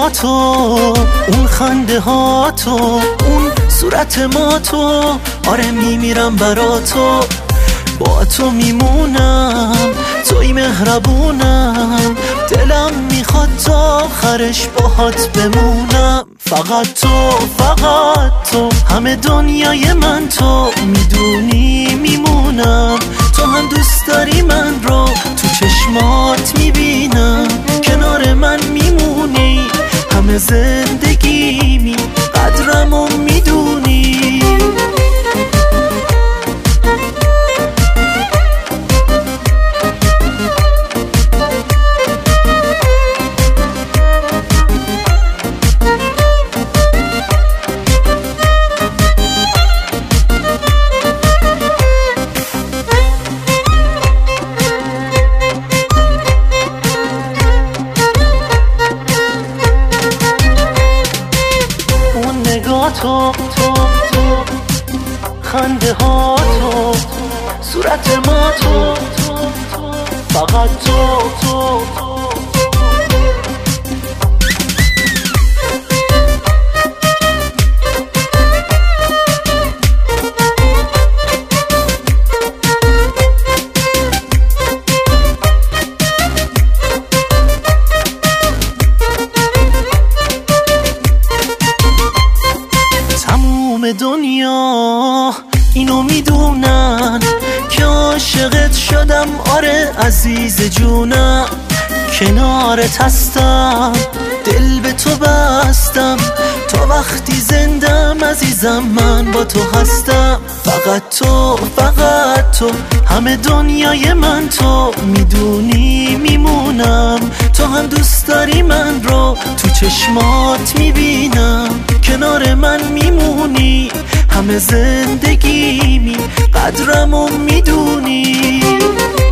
نگاهاتو، اون خنده هاتو، اون صورت ما تو، آره میمیرم برا تو، با تو میمونم، توی مهربونم، دلم میخواد تا آخرش باهات بمونم. فقط تو، همه دنیای من تو، میدونی میمونم، تو هم دوست داری من رو، تو چشمات میبینم، کنار من میمونی، همه زندگیمی، قدرمو میدونی. تو خنده ها تو، صورت ما تو، فقط تو. دنیا اینو میدونن که عاشقت شدم، آره عزیز جونم، کنارت هستم، دل به تو بستم، تا وقتی زندم عزیزم من با تو هستم. فقط تو، همه دنیای من تو، میدونی میمونم، تو هم دوست داری من رو، تو چشمات میبینم، کنار من میمونی، همه زندگیمی، قدرمو میدونی.